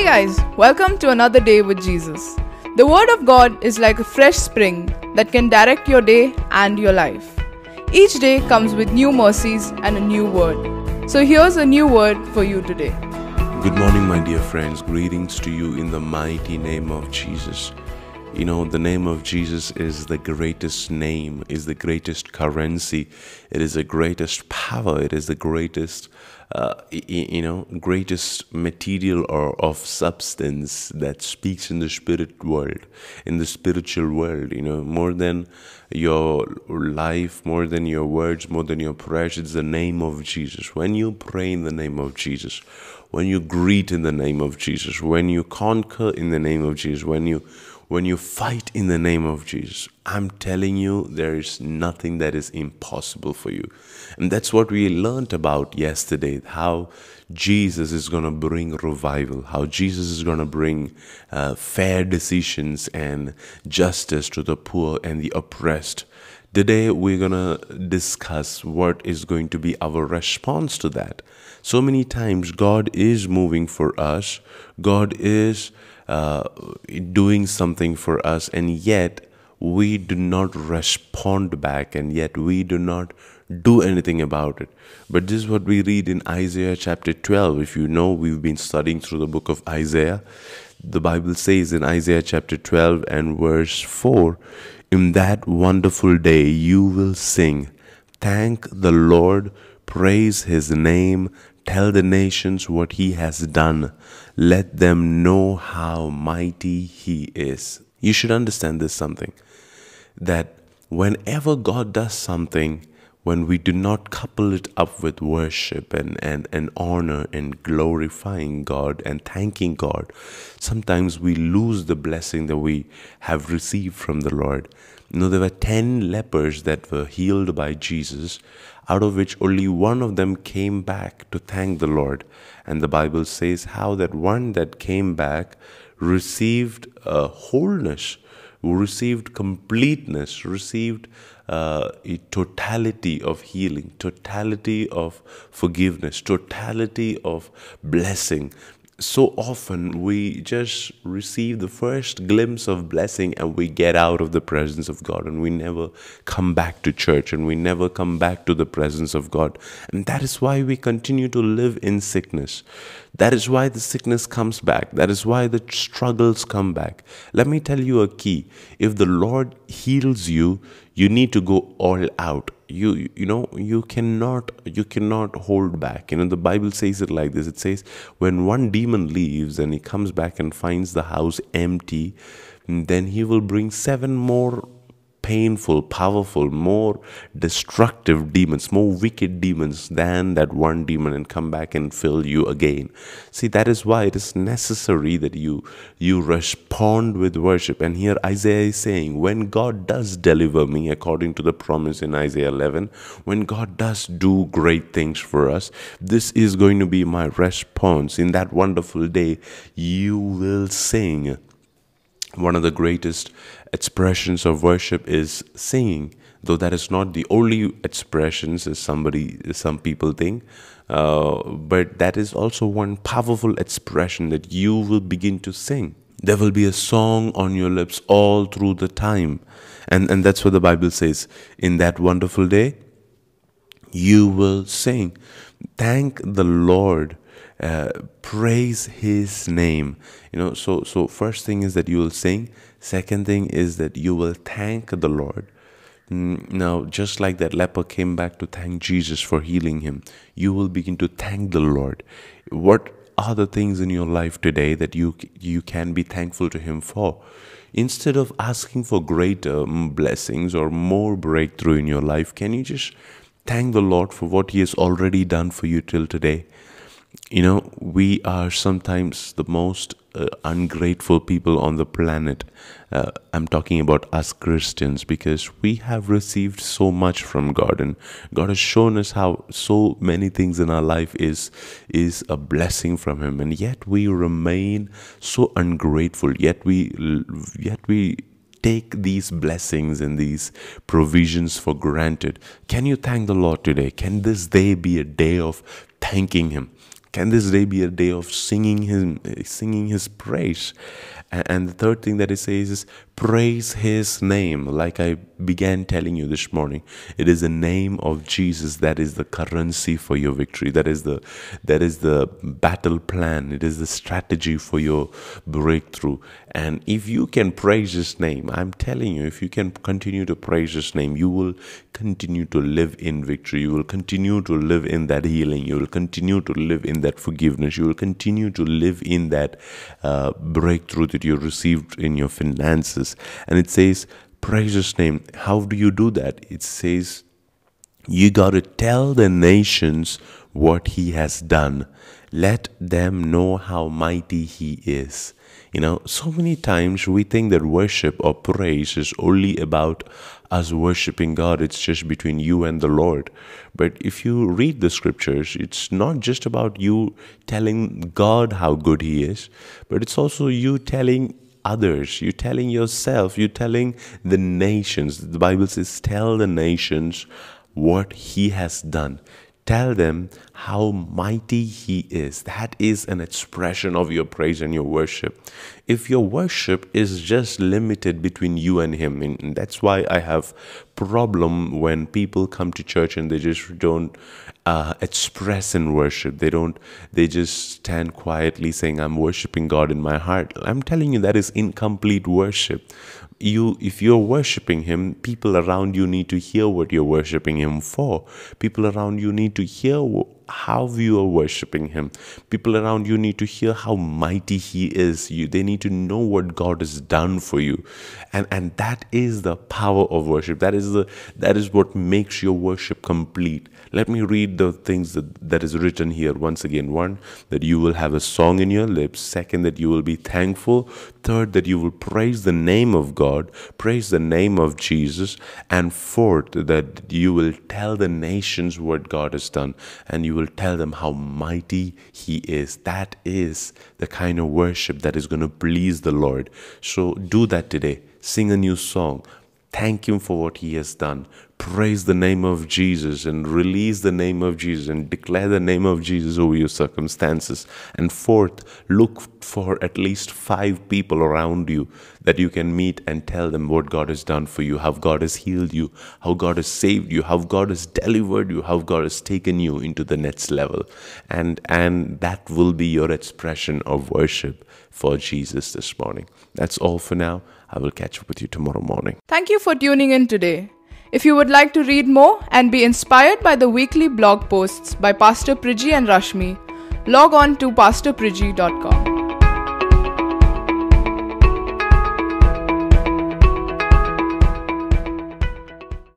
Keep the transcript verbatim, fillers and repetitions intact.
Hey guys, welcome to another day with Jesus. The Word of God is like a fresh spring that can direct your day and your life. Each day comes with new mercies and a new word. So here's a new word for you today. Good morning, my dear friends. Greetings to you in the mighty name of Jesus. You know, the name of Jesus is the greatest name, is the greatest currency. It is the greatest power. It is the greatest, uh, you know, greatest material or of substance that speaks in the spirit world, in the spiritual world. You know, more than your life, more than your words, more than your prayers, it's the name of Jesus. When you pray in the name of Jesus, when you greet in the name of Jesus, when you conquer in the name of Jesus, when you when you fight in the name of Jesus, I'm telling you, there is nothing that is impossible for you. And that's what we learned about yesterday, how Jesus is going to bring revival, how Jesus is going to bring uh, fair decisions and justice to the poor and the oppressed. Today, we're going to discuss what is going to be our response to that. So many times, God is moving for us. God is uh, doing something for us, and yet we do not respond back, and yet we do not do anything about it. But this is what we read in Isaiah chapter twelve. If you know, we've been studying through the book of Isaiah. The Bible says in Isaiah chapter twelve and verse four, "In that wonderful day you will sing, thank the Lord, praise His name, tell the nations what He has done, let them know how mighty He is." You should understand this something, that whenever God does something, when we do not couple it up with worship and, and, and honor and glorifying God and thanking God, sometimes we lose the blessing that we have received from the Lord. You know, there were ten lepers that were healed by Jesus, out of which only one of them came back to thank the Lord. And the Bible says how that one that came back received uh, wholeness, received completeness, received uh, a totality of healing, totality of forgiveness, totality of blessing. So often we just receive the first glimpse of blessing and we get out of the presence of God, and we never come back to church, and we never come back to the presence of God. And that is why we continue to live in sickness. That is why the sickness comes back. That is why the struggles come back. Let me tell you a key. If the Lord heals you, you need to go all out. You you know, you cannot you cannot hold back. You know, the Bible says it like this. It says, when one demon leaves and he comes back and finds the house empty, then he will bring seven more painful, powerful, more destructive demons, more wicked demons than that one demon, and come back and fill you again. See, that is why it is necessary that you you respond with worship. And here Isaiah is saying, when God does deliver me, according to the promise in Isaiah eleven, when God does do great things for us, this is going to be my response. In that wonderful day, you will sing. One of the greatest expressions of worship is singing, though that is not the only expressions, as somebody, some people think. Uh, but that is also one powerful expression, that you will begin to sing. There will be a song on your lips all through the time, and and that's what the Bible says. In that wonderful day, you will sing. Thank the Lord. Uh, praise His name. You know, so so first thing is that you will sing. Second thing is that you will thank the Lord. Mm, now, just like that leper came back to thank Jesus for healing him, you will begin to thank the Lord. What are the things in your life today that you you can be thankful to Him for? Instead of asking for greater blessings or more breakthrough in your life, can you just thank the Lord for what He has already done for you till today? You know, we are sometimes the most uh, ungrateful people on the planet. Uh, I'm talking about us Christians, because we have received so much from God, and God has shown us how so many things in our life is is a blessing from Him, and yet we remain so ungrateful. Yet we yet we take these blessings and these provisions for granted. Can you thank the Lord today? Can this day be a day of thanking Him? Can this day be a day of singing him, singing his praise? And the third thing that it says is praise his name. Like I began telling you this morning, it is the name of Jesus that is the currency for your victory. That is the that is the battle plan. It is the strategy for your breakthrough. And if you can praise his name, I'm telling you, if you can continue to praise his name, you will continue to live in victory. You will continue to live in that healing. You will continue to live in that forgiveness. You will continue to live in that uh, breakthrough that you received in your finances. And it says, praise his name. How do you do that? It says, you got to tell the nations what he has done. Let them know how mighty he is. You know, so many times we think that worship or praise is only about us worshiping God. It's just between you and the Lord. But if you read the scriptures, it's not just about you telling God how good he is, but it's also you telling others, you telling yourself, you telling the nations. The Bible says, tell the nations what he has done. Tell them how mighty he is. That is an expression of your praise and your worship. If your worship is just limited between you and him, and that's why I have problem when people come to church and they just don't uh, express in worship. They don't, they just stand quietly saying, I'm worshiping God in my heart. I'm telling you, that is incomplete worship. You, if you're worshiping him, people around you need to hear what you're worshiping him for. People around you need to hear how you are worshiping him. People around you need to hear how mighty he is. You, they need to know what God has done for you. And, and that is the power of worship. That is the, that is what makes your worship complete. Let me read the things that, that is written here once again. One, that you will have a song in your lips. Second, that you will be thankful. Third, that you will praise the name of God, praise the name of Jesus. And fourth, that you will tell the nations what God has done, and you will tell them how mighty he is. That is the kind of worship that is going to please the Lord. So do that today. Sing a new song. Thank him for what he has done. Praise the name of Jesus and release the name of Jesus and declare the name of Jesus over your circumstances. And fourth, look for at least five people around you that you can meet and tell them what God has done for you, how God has healed you, how God has saved you, how God has delivered you, how God has taken you into the next level. And, and that will be your expression of worship for Jesus this morning. That's all for now. I will catch up with you tomorrow morning. Thank you for tuning in today. If you would like to read more and be inspired by the weekly blog posts by Pastor Priji and Rashmi, log on to pastor priji dot com.